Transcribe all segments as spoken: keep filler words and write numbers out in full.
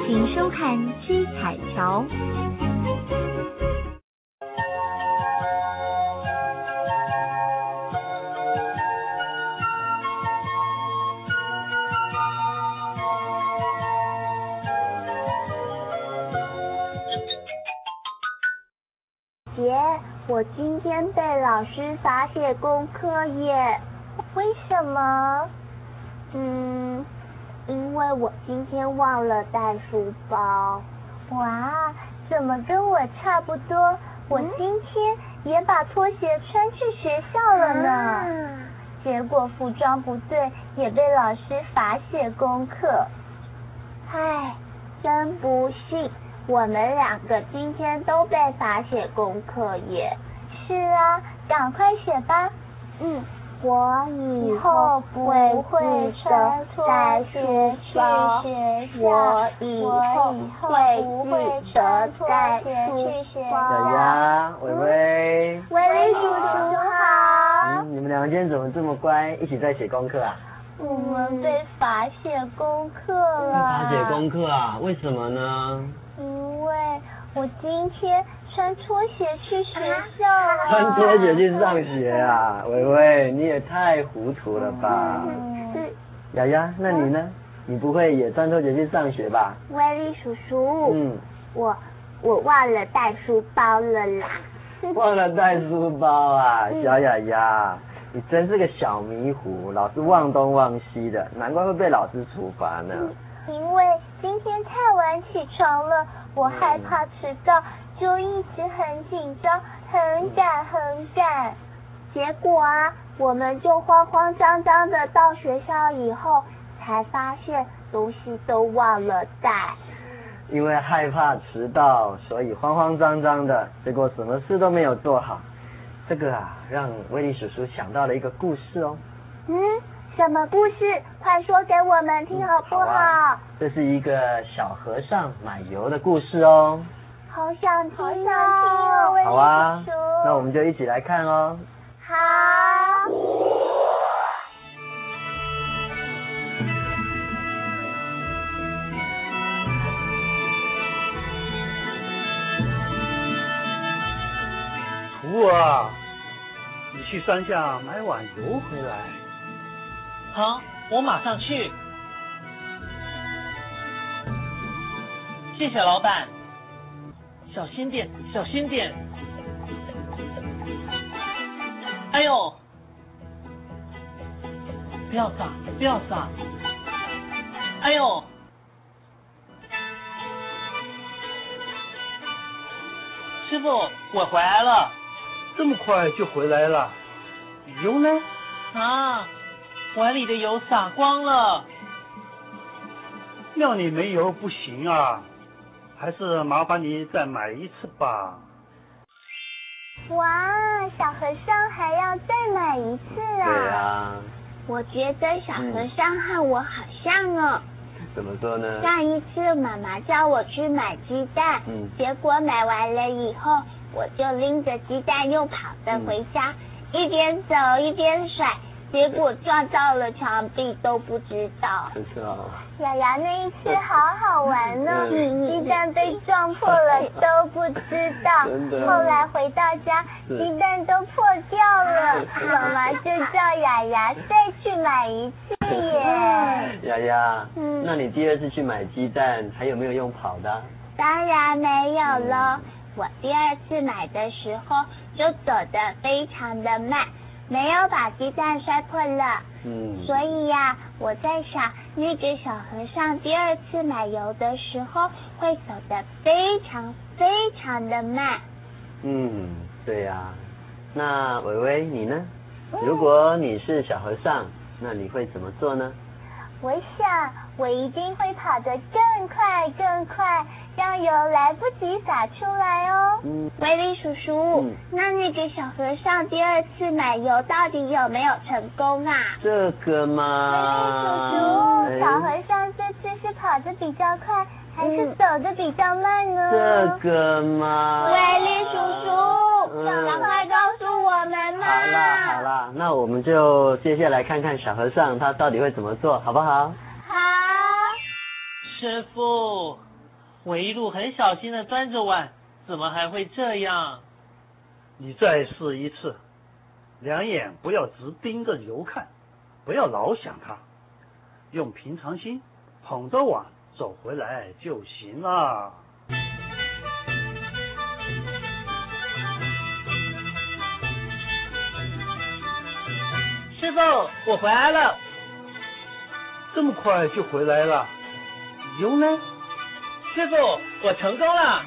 请收看七彩桥。 姐，我今天被老师罚写功课耶。为什么？嗯，因为我今天忘了带书包。哇，怎么跟我差不多？我今天也把拖鞋穿去学校了呢。啊、结果服装不对，也被老师罚写功课。唉，真不幸。我们两个今天都被罚写功课耶。是啊，赶快写吧。嗯，我以后不会穿拖鞋去学校。我以后会记得带书包。 小丫，伟伟， 伟伟叔叔好。 嗯，你们两个今天怎么这么乖，一起在写功课啊？ 我们被罚写功课了。 罚写功课啊？为什么呢？ 因为我今天穿拖鞋去学校了。 穿拖鞋去上学啊？伟伟，你也太糊涂了吧？ 嗯。 雅雅，那你呢？你不会也穿拖鞋去上学吧？ 威力叔叔。 嗯。 我我忘了带书包了啦。 忘了带书包啊，小雅雅，你真是个小迷糊，老是忘东忘西的，难怪会被老师处罚呢。 因为今天太晚起床了，我害怕迟到，就一直很紧张，很赶很赶。结果啊，我们就慌慌张张的到学校以后，才发现东西都忘了带。 因为害怕迟到，所以慌慌张张的，结果什么事都没有做好。这个啊，让威力叔叔想到了一个故事哦。 嗯？什么故事？快说给我们听好不好？嗯好啊、 这是一个小和尚买油的故事哦。 好想听，好想听哦，威力叔叔。 好啊，那我们就一起来看哦。 好。 徒儿，你去山下买碗油回来。 好，我马上去。谢谢老板。小心点，小心点。哎呦！不要洒，不要洒。哎呦！师傅，我回来了。 这么快就回来了？油呢？ 啊！碗里的油洒光了。 要你没油不行啊，还是麻烦你再买一次吧。 哇，小和尚还要再买一次啊？ 对啊。 我觉得小和尚和我好像哦。 怎么说呢？ 上一次妈妈叫我去买鸡蛋，嗯，结果买完了以后，我就拎着鸡蛋又跑着回家，嗯、一边走一边甩。结果撞到了墙壁都不知道。 是哦。 雅雅那一次好好玩呢，鸡蛋被撞破了都不知道。 真的。 后来回到家，鸡蛋都破掉了，妈妈就叫雅雅再去买一次耶。 雅雅，嗯，那你第二次去买鸡蛋还有没有用跑的？ 当然没有了，嗯、我第二次买的时候就走得非常的慢。没有把鸡蛋摔破了，嗯，所以呀、啊，我在想，那个小和尚第二次买油的时候会走得非常非常的慢。 嗯，对呀、啊。那伟伟你呢？嗯、如果你是小和尚，那你会怎么做呢？ 我想，我一定会跑得更快更快，让油来不及洒出来哦。嗯，威力叔叔，嗯、那那个小和尚第二次买油到底有没有成功啊？ 这个嘛， 威力叔叔，哎、小和尚这次是跑得比较快，还是走得比较慢呢？ 这个嘛， 威力叔叔，赶、嗯、快告诉我们嘛！ 好啦好啦，那我们就接下来看看小和尚他到底会怎么做，好不好？ 好。 师父， 我一路很小心的端着碗，怎么还会这样？ 你再试一次，两眼不要直盯着油看，不要老想它，用平常心捧着碗走回来就行了。 师傅，我回来了。 这么快就回来了？油呢？ 师傅，我成功了。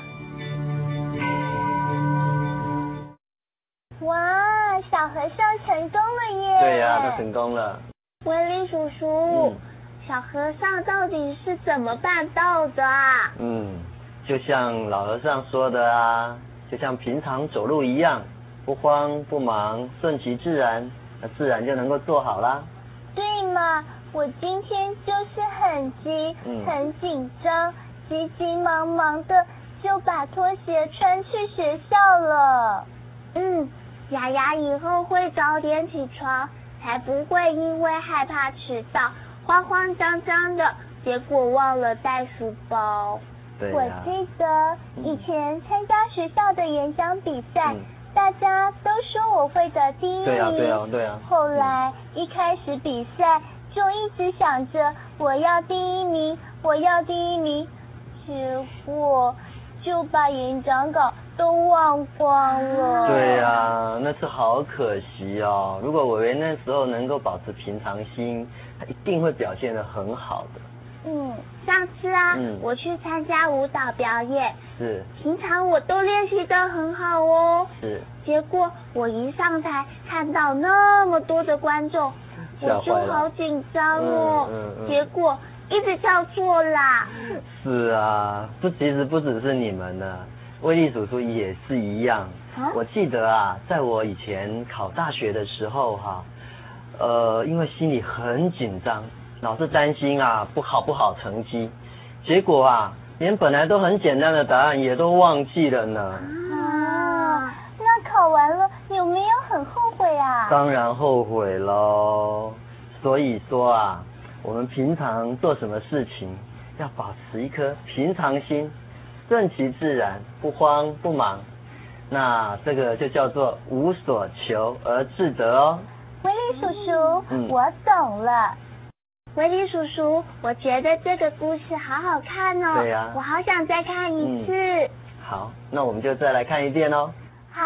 哇，小和尚成功了耶！ 对呀、啊，他成功了。 威力叔叔， 嗯、 小和尚到底是怎么办到的啊？ 嗯，就像老和尚说的啊，就像平常走路一样，不慌不忙，顺其自然，那自然就能够做好啦。 对嘛，我今天就是很急、 嗯、 很紧张，急急忙忙的就把拖鞋穿去学校了。嗯，雅雅以后会早点起床，才不会因为害怕迟到，慌慌张张的，结果忘了带书包。 对啊、 我记得以前参加学校的演讲比赛， 嗯、 大家都说我会得第一名。 对啊，对啊，对啊。 后来、嗯、一开始比赛就一直想着我要第一名，我要第一名，结果就把演讲稿都忘光了。 对呀、啊，那次好可惜哦。如果伟伟那时候能够保持平常心，他一定会表现得很好的。 嗯，上次啊， 嗯、 我去参加舞蹈表演， 是， 平常我都练习得很好哦。 是。 结果我一上台看到那么多的观众，我就好紧张哦。 嗯嗯嗯、 结果一直叫错啦。 是啊，不，其实不只是你们呢。威力叔叔也是一样、啊、我记得啊，在我以前考大学的时候哈、啊，呃，因为心里很紧张，老是担心啊不好不好成绩，结果啊连本来都很简单的答案也都忘记了呢。 啊，那考完了有没有很后悔啊？ 当然后悔咯。所以说啊，我们平常做什么事情要保持一颗平常心，顺其自然，不慌不忙，那这个就叫做无所求而自得哦。 威力叔叔、嗯，我懂了。威力叔叔，我觉得这个故事好好看哦。 对呀、啊， 我好想再看一次、嗯。 好，那我们就再来看一遍哦。 好。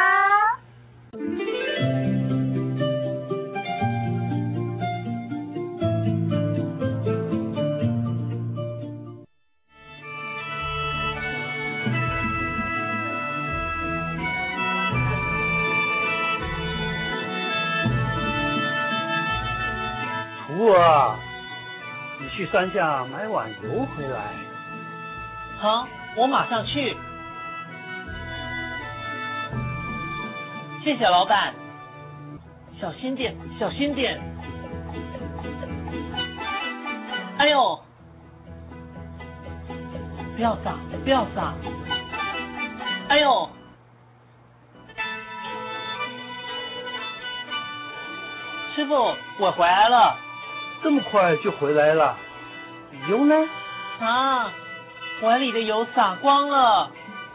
徒儿，你去山下买碗油回来。 好，我马上去。谢谢老板。小心点，小心点。哎呦！不要洒，不要洒。哎呦！师傅，我回来了。 这么快就回来了？油呢？ 啊，碗里的油洒光了。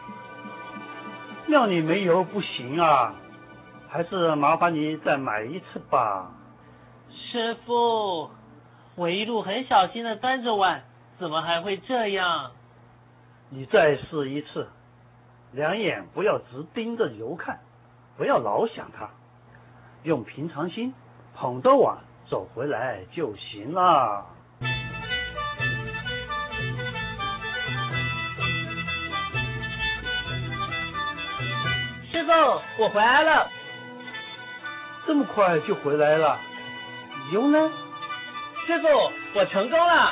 要你没油不行啊，还是麻烦你再买一次吧。 师傅，我一路很小心的端着碗，怎么还会这样？ 你再试一次，两眼不要直盯着油看，不要老想它，用平常心捧着碗走回来就行了。 师傅，我回来了。 这么快就回来了？油呢？ 师傅，我成功了。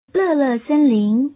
乐乐森林。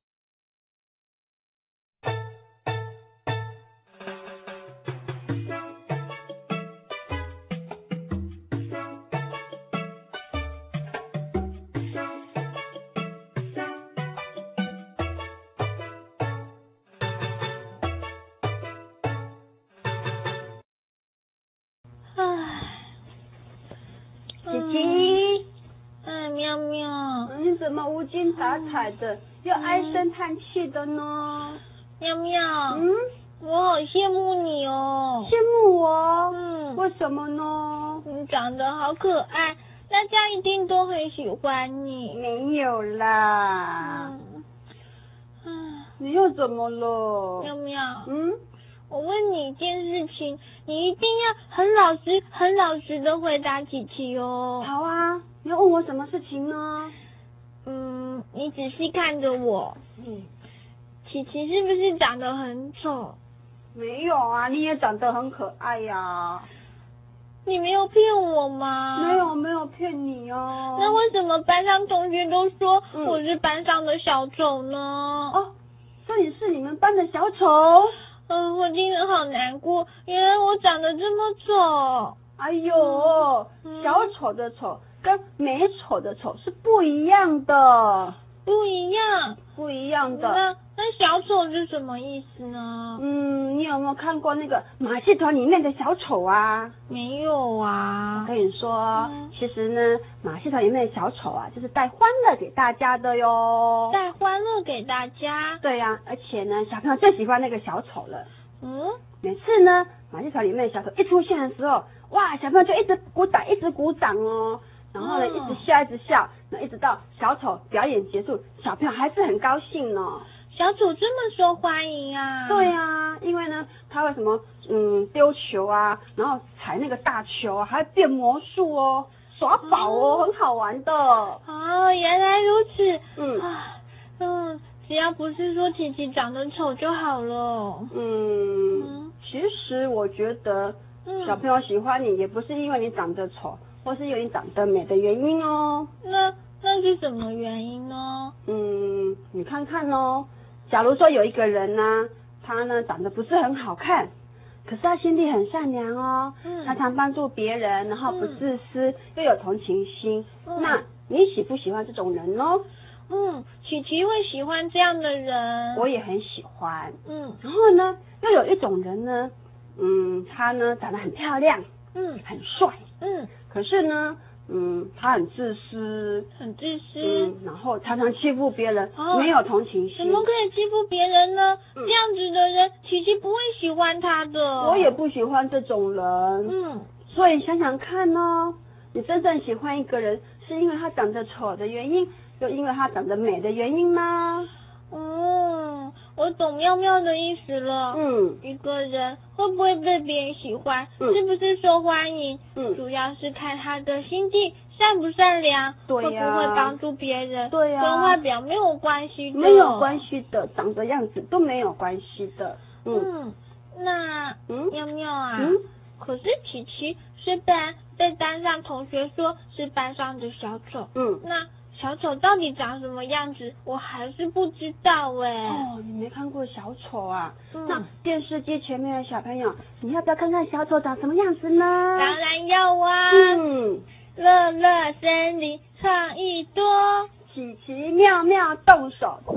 无精打采的，又唉声叹气的呢？ 喵喵， 嗯， 我好羡慕你哦。 羡慕我？ 嗯， 为什么呢？ 你长得好可爱，大家一定都很喜欢你。 没有啦。 嗯，唉， 你又怎么了？ 喵喵， 嗯， 我问你一件事情，你一定要很老实、很老实的回答琪琪哦。 好啊，你要问我什么事情呢？ 嗯，你仔细看着我。 嗯， 琪琪是不是长得很丑？ 没有啊，你也长得很可爱呀。 你没有骗我吗？ 没有，没有骗你哦。 那为什么班上同学都说嗯我是班上的小丑呢？ 哦，说你是你们班的小丑？ 嗯，我听得好难过，原来我长得这么丑。 哎呦， 嗯、 小丑的丑跟美丑的丑是不一样的。 不一样， 不一样的。 那那小丑是什么意思呢？ 嗯，你有没有看过那个马戏团里面的小丑啊？ 没有啊。 我跟你说， 嗯、 其实呢，马戏团里面的小丑啊，就是带欢乐给大家的哟。 带欢乐给大家。 对呀、啊，而且呢，小朋友最喜欢那个小丑了。 嗯。 每次呢，马戏团里面的小丑一出现的时候，哇，小朋友就一直鼓掌，一直鼓掌哦。然后呢，一直笑，一直笑，那一直到小丑表演结束，小朋友还是很高兴呢。 小丑这么受欢迎啊？ 对啊，因为呢，他会什么，嗯，丢球啊，然后踩那个大球啊，还会变魔术哦，耍宝哦，哦很好玩的。 哦，原来如此。 嗯啊，嗯，只要不是说琪琪长得丑就好了。 嗯， 嗯其实我觉得，小朋友喜欢你也不是因为你长得丑。或是因为你长得美的原因哦。 那那是什么原因呢？ 嗯，你看看哦，假如说有一个人呢、啊，他呢长得不是很好看，可是他心地很善良哦，嗯，常常帮助别人，然后不自私，嗯、又有同情心，嗯、那你喜不喜欢这种人呢？ 嗯，琪琪会喜欢这样的人。 我也很喜欢。 嗯， 然后呢，又有一种人呢，嗯，他呢长得很漂亮， 嗯， 很帅， 嗯。 可是呢，嗯，他很自私， 很自私， 嗯，然后常常欺负别人， 哦、 没有同情心。 怎么可以欺负别人呢？ 嗯、 这样子的人，琪琪不会喜欢他的。 我也不喜欢这种人。 嗯， 所以想想看哦，你真正喜欢一个人，是因为他长得丑的原因，又因为他长得美的原因吗？ 嗯，我懂妙妙的意思了。 嗯， 一个人会不会被别人喜欢， 嗯、 是不是受欢迎， 嗯， 主要是看他的心地善不善良， 对呀、 会不会帮助别人， 对呀、 跟外表没有关系的， 没有关系的，长的样子都没有关系的。嗯， 嗯那嗯妙妙啊， 嗯， 可是琪琪虽然被班上同学说是班上的小丑， 嗯， 那小丑到底长什么样子，我还是不知道哎。 哦，你没看过小丑啊？ 嗯、 那电视机前面的小朋友，你要不要看看小丑长什么样子呢？ 当然要啊。 嗯， 乐乐森林创意多， 奇奇妙妙动手做。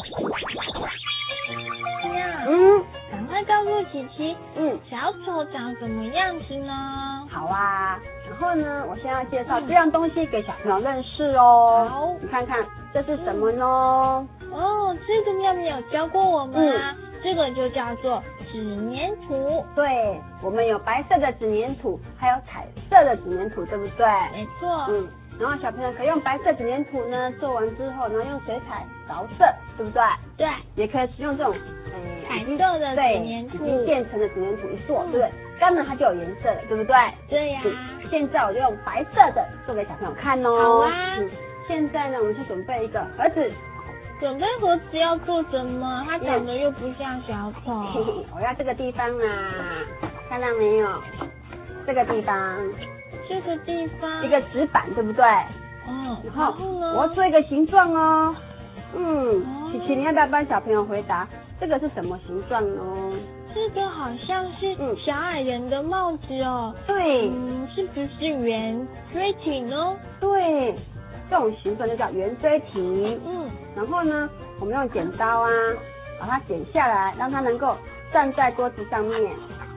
嗯，赶快告诉琪琪， 嗯， 小丑长什么样子呢？ 好啊，然后呢，我现在介绍这样东西给小朋友认识哦。 好， 你看看这是什么呢？ 哦，这个妙妙有教过我们啊，嗯、这个就叫做纸粘土。 对，我们有白色的纸粘土，还有彩色的纸粘土，对不对？ 没错。 嗯，然后小朋友可以用白色纸粘土呢，做完之后，然后用水彩着色，对不对？ 对。 也可以使用这种嗯彩色的纸粘土， 已经变成的纸粘土一做，嗯、对不对？干了它就有颜色了，对不对？ 对呀、啊。 现在我就用白色的做给小朋友看哦。 好啊。 嗯，现在呢，我们去准备一个盒子。 准备盒子要做什么？它长得又不像小丑。 嗯、我要这个地方啊，看到没有？这个地方。 这个地方。 一个纸板，对不对？ 嗯。 然后然后呢？ 我要做一个形状哦。 嗯，琪琪，你要不要帮小朋友回答这个是什么形状呢？ 这个好像是小矮人的帽子哦。 对， 嗯，是不是圆锥体呢？ 对，这种形状就叫圆锥体。 嗯， 然后呢，我们用剪刀啊，把它剪下来，让它能够站在桌子上面。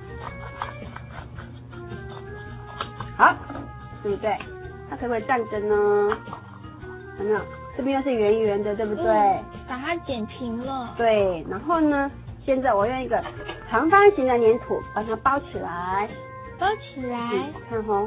好，对不对？它可不可以站着呢？有没有？这边又是圆圆的，对不对？嗯， 把它剪平了。 对，然后呢，现在我用一个长方形的粘土把它包起来。 包起来。 嗯，看哦。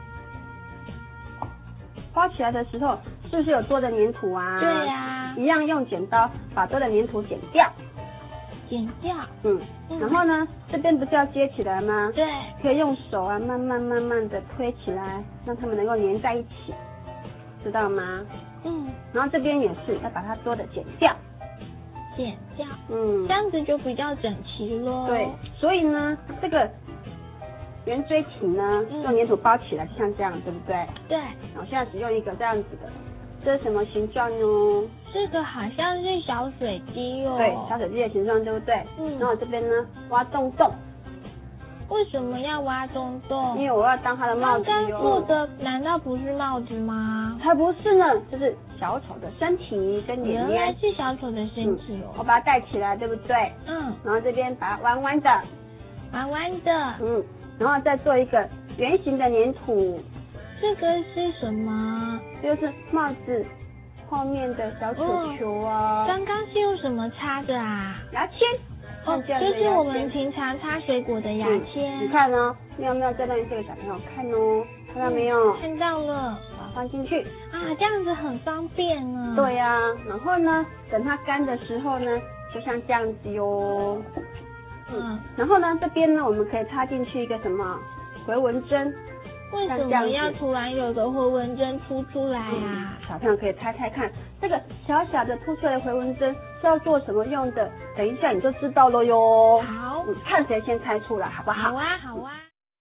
包起来的时候，是不是有多的粘土啊？ 对呀、啊。 一样用剪刀把多的粘土剪掉。 剪掉。 嗯。嗯然后呢，这边不是要接起来吗？ 对。 可以用手啊，慢慢慢慢的推起来，让它们能够粘在一起，知道吗？ 嗯。 然后这边也是要把它多的剪掉。 剪掉。 嗯。 这样子就比较整齐咯。 对。所以呢，这个圆锥体呢， 嗯、 用粘土包起来，像这样，对不对？ 对。 然后现在只用一个这样子的，这是什么形状呢？ 这个好像是小水滴哦。 对，小水滴的形状，对不对？ 嗯。 然后这边呢，挖洞洞。 为什么要挖洞洞？ 因为我要当它的帽子哟。 刚刚做的难道不是帽子吗？ 才不是呢，这是小丑的身体跟脸面。 原来是小丑的身体哦。 嗯、我把它盖起来，对不对？ 嗯。 然后这边把它弯弯的。 弯弯的。 嗯。然后再做一个圆形的粘土。 这个是什么？ 就是帽子后面的小球球啊。 刚刚是用什么擦的啊？ 牙签。 哦，就是我们平常擦水果的牙签。 嗯、你看哦，妙妙在让这个小朋友看哦，看到没有？ 嗯、看到了。 把它放进去。 啊，这样子很方便呢。 对呀、啊，然后呢，等它干的时候呢，就像这样子哟。嗯。然后呢，这边呢，我们可以插进去一个什么回纹针。 为什么要突然有个回纹针凸出来啊、嗯？ 小朋友可以猜猜看，这个小小的凸出来的回纹针是要做什么用的？等一下你就知道了哟。 好， 嗯，看谁先猜出来，好不好？ 好啊，好啊。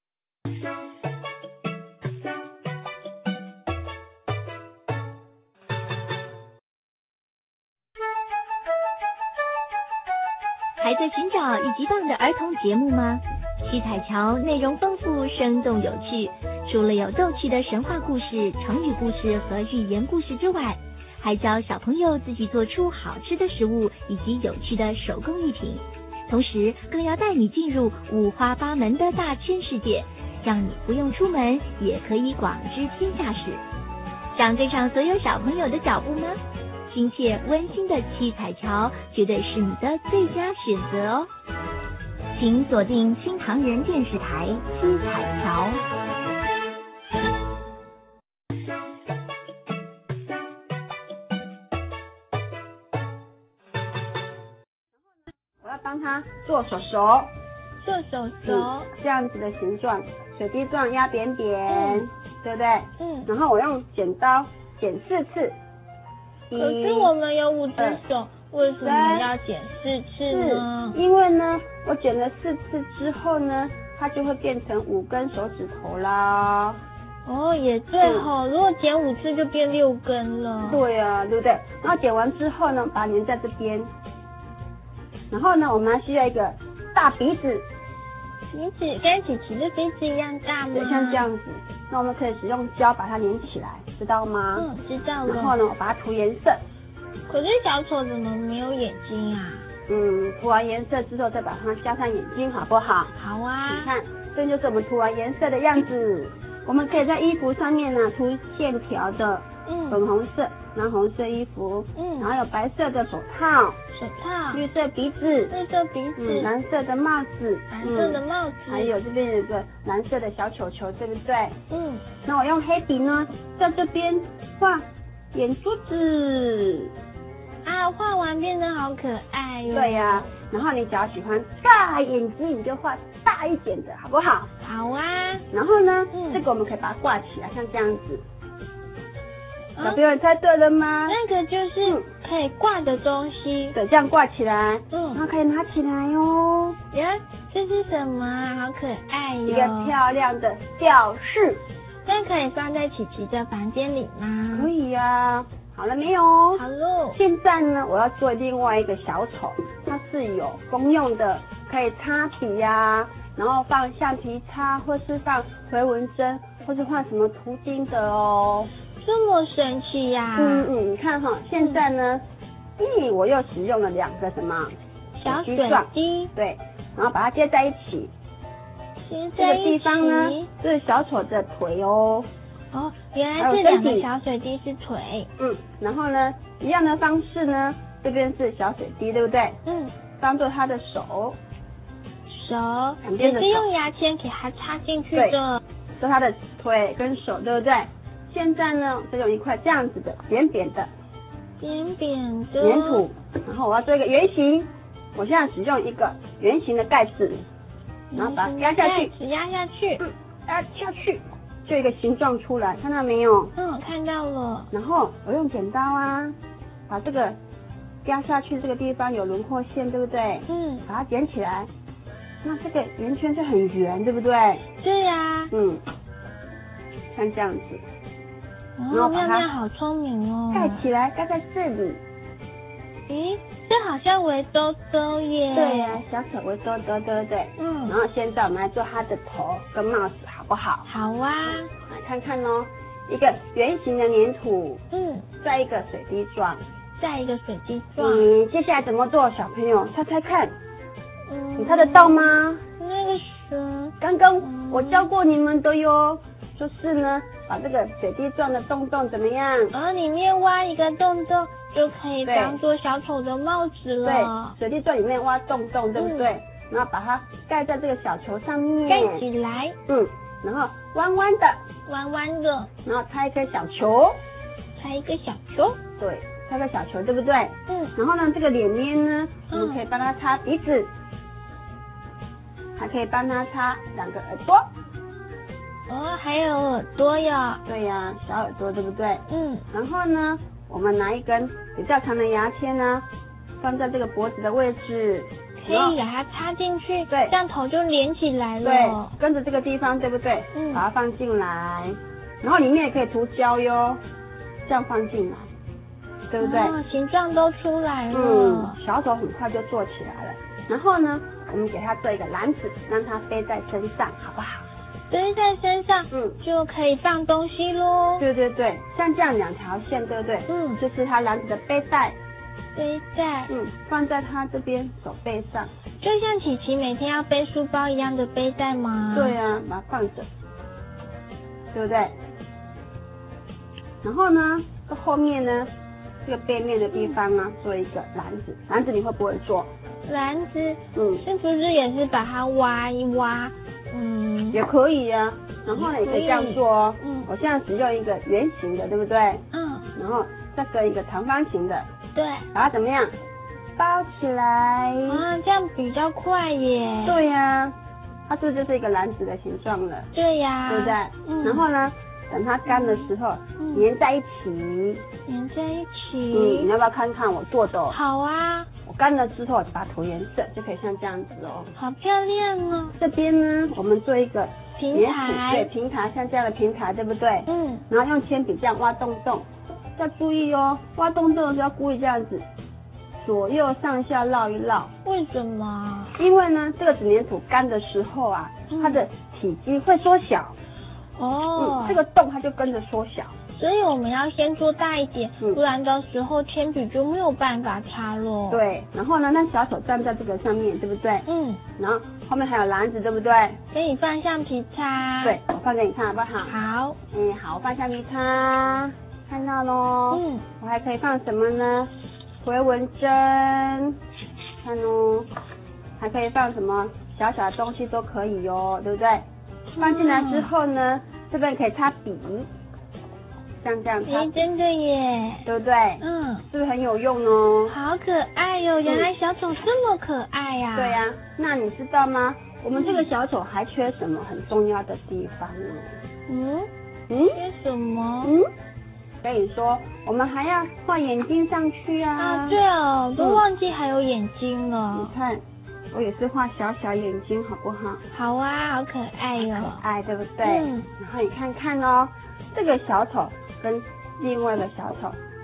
还在寻找一级棒的儿童节目吗？七彩桥内容丰富，生动有趣。除了有逗趣的神话故事、成语故事和寓言故事之外，还教小朋友自己做出好吃的食物以及有趣的手工艺品。同时，更要带你进入五花八门的大千世界，让你不用出门也可以广知天下事。想跟上所有小朋友的脚步吗？亲切温馨的七彩桥绝对是你的最佳选择哦！请锁定新唐人电视台七彩桥。 我要帮他做手手， 做手手、 嗯，这样子的形状，水滴状压扁扁、嗯，对不对？ 嗯。 然后我用剪刀剪四次。 可是我们有五只手，为什么要剪四次呢？ 因为呢，我剪了四次之后呢，它就会变成五根手指头啦。 哦，也对吼、嗯，如果剪五次就变六根了。 对啊，对不对？然后剪完之后呢，把它粘在这边。然后呢，我们还需要一个大鼻子。 鼻子跟琪琪的鼻子一样大吗？ 对，像这样子。那我们可以使用胶把它粘起来，知道吗？ 嗯，知道了。 然后呢，我把它涂颜色。 可是小丑怎么没有眼睛啊？ 嗯，涂完颜色之后再把它加上眼睛，好不好？ 好啊。 你看，这就是我们涂完颜色的样子。我们可以在衣服上面呢涂线条的，嗯，粉红色、蓝红色衣服，嗯，然后有白色的手套， 手套， 绿色鼻子， 绿色鼻子， 嗯，蓝色的帽子， 蓝色的帽子， 嗯，还有这边有一个蓝色的小球球，对不对？ 嗯， 那我用黑笔呢，在这边画眼珠子。 啊，画完变得好可爱哟。 对呀、啊，然后你只要喜欢大眼睛，你就画大一点的，好不好？ 好啊。 然后呢， 嗯， 这个我们可以把它挂起来，像这样子。小朋友猜对了吗？ 那个就是可以挂的东西。 对，这样挂起来， 嗯， 然后可以拿起来哟。 呀，这是什么啊？好可爱哟！ 一个漂亮的吊饰。 那可以放在琪琪的房间里吗？ 可以呀、啊。 好了没有？ 好喽。 现在呢，我要做另外一个小丑，它是有公用的，可以擦笔呀、啊，然后放橡皮擦，或是放回纹针，或是换什么图钉的哦。 这么神奇呀、啊！ 嗯嗯，你看哈，现在呢，咦、嗯，我又使用了两个什么小水滴， 对，然后把它接在一起。 接在一起。 这个地方呢，这是小丑的腿哦。 哦，原来这两个小水滴是腿。 嗯，然后呢，一样的方式呢，这边是小水滴，对不对？ 嗯。 当做他的手。 手。也是用牙签给它插进去的。 做他的腿跟手，对不对？现在呢，就用一块这样子的扁扁的。 扁扁的。 粘土，然后我要做一个圆形。我现在使用一个圆形的盖子，然后把它压下去。 压下去。 嗯，压下去。就一个形状出来，看到没有？ 嗯，看到了。 然后我用剪刀啊，把这个压下去，这个地方有轮廓线，对不对？ 嗯。 把它剪起来，那这个圆圈就很圆，对不对？ 对呀、啊。 嗯，像这样子。 然后把它好聪明哦。 盖起来，盖在这里。 咦，这好像围兜兜耶。 对呀、啊，小丑围兜兜，对不对？ 嗯。 然后现在我们来做它的头跟帽子，好不好？ 好啊。 来看看哦，一个圆形的粘土， 嗯， 再一个水滴状， 再一个水滴状。 嗯，接下来怎么做？小朋友猜猜看， 嗯， 你猜得到吗？ 那个是刚刚我教过你们的哟，就是呢，把这个水滴状的洞洞怎么样？ 然后里面挖一个洞洞。就可以当做小丑的帽子了。 对，水滴状里面挖洞洞，对不对？嗯、然后把它盖在这个小球上面， 盖起来。 嗯，然后弯弯的， 弯弯的， 然后插一颗小球， 插一个小球。 对，插个小球，对不对？ 嗯。 然后呢，这个脸面呢，我们可以帮它插鼻子，嗯、还可以帮它插两个耳朵。 哦，还有耳朵呀。 对呀，小耳朵，对不对？ 嗯。 然后呢？我们拿一根比较长的牙签呢，放在这个脖子的位置， 可以把它插进去， 对， 这样头就连起来了。 对，跟着这个地方，对不对？ 嗯， 把它放进来，然后里面也可以涂胶哟，这样放进来，对不对？ 哦，形状都出来了。 嗯，小丑很快就做起来了。然后呢，我们给它做一个篮子，让它背在身上，好不好？ 背在身上，嗯，就可以放东西咯。 对对对，像这样两条线，对不对？ 嗯， 就是它篮子的背带。 背带， 嗯，放在它这边手背上， 就像琪琪每天要背书包一样的背带吗？ 对啊，把它放着，对不对？然后呢，这后面呢，这个背面的地方呢，做一个篮子。篮子你会不会做？ 篮子， 嗯， 是不是也是把它挖一挖？嗯， 也可以呀、啊。然后呢，也可以这样做哦。 嗯， 我现在使用一个圆形的，对不对？ 嗯。 然后再跟一个长方形的。 对。 把它怎么样？包起来。 啊，这样比较快耶。 对呀、啊，它是不是就是一个篮子的形状了？ 对呀、啊。 对不对？嗯。然后呢，等它干的时候，嗯、粘在一起。 粘在一起。 嗯，你要不要看看我做的？ 好啊。 我干了之后，把它涂颜色，就可以像这样子哦。 好漂亮哦。 这边呢，我们做一个平台， 对，平台，像这样的平台，对不对？ 嗯。 然后用铅笔这样挖洞洞，要注意哦，挖洞洞的时候要故意这样子，左右上下绕一绕。 为什么？ 因为呢，这个纸粘土干的时候啊，嗯、它的体积会缩小。 哦。 嗯，这个洞它就跟着缩小。 所以我们要先做大一点，嗯、不然到时候铅笔就没有办法插了。 对，然后呢，那小手站在这个上面，对不对？ 嗯。 然后后面还有篮子，对不对？ 可以放橡皮擦。 对，我放给你看好不好？ 好。 嗯，好，我放橡皮擦，看到咯。 嗯。 我还可以放什么呢？回纹针，看哦。还可以放什么小小的东西都可以哦，对不对？放进来之后呢，这边可以插笔。像这样插， 哎，真的耶， 对不对？ 嗯， 是不是很有用哦？ 好可爱哟、哦！原来小丑这么可爱呀、啊嗯！对呀、啊，那你知道吗？我们这个小丑还缺什么很重要的地方呢？ 嗯嗯， 缺什么？ 嗯，跟你说，我们还要画眼睛上去啊！ 啊，对哦，都忘记还有眼睛了。 嗯、你看，我也是画小小眼睛，好不好？ 好啊，好可爱哟、哦！ 可爱，对不对？ 嗯。 然后你看看哦，这个小丑。跟另外一个小丑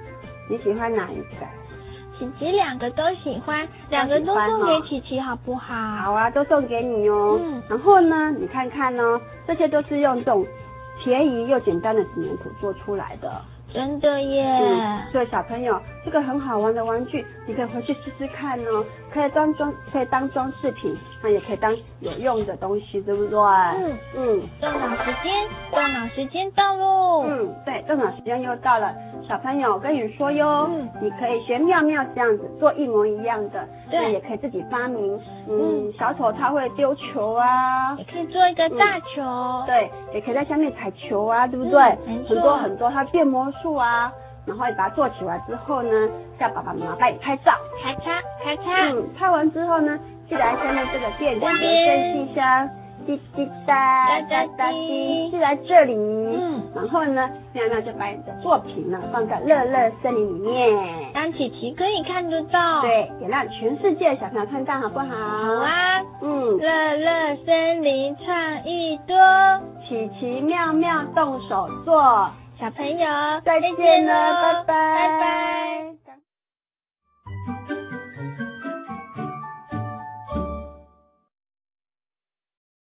你喜欢哪一个？ 琪琪两个都喜欢，两个都送给琪琪好不好？ 好啊，都送给你哦。 嗯， 然后呢，你看看哦，这些都是用这种便宜又简单的纸黏土做出来的。 真的耶！ 嗯，所以小朋友，这个很好玩的玩具，你可以回去试试看哦。可以当装，可以当装饰品，那也可以当有用的东西，对不对？ 嗯嗯。 动脑时间，动脑时间到喽！ 嗯，对，动脑时间又到了。小朋友，我跟你说哟，嗯，你可以学妙妙这样子做一模一样的， 对， 也可以自己发明。嗯，嗯小丑他会丢球啊， 也可以做一个大球。 嗯、对，也可以在下面踩球啊，对不对？ 嗯、 很多很多，他变魔术啊。然后你把它做起来之后呢，叫爸爸妈妈帮你拍照， 咔嚓咔嚓。 嗯，拍完之后呢，记得下面这个电子留声信箱，滴滴答答答滴，是在这里。嗯，然后呢，妙妙就把你的作品呢放在乐乐森林里面， 让琪琪可以看得到。 对，也让全世界的小朋友看到，好不好？ 好啊。 嗯， 乐乐森林唱一多， 奇奇妙妙动手做。 小朋友再见了，拜拜， 拜拜。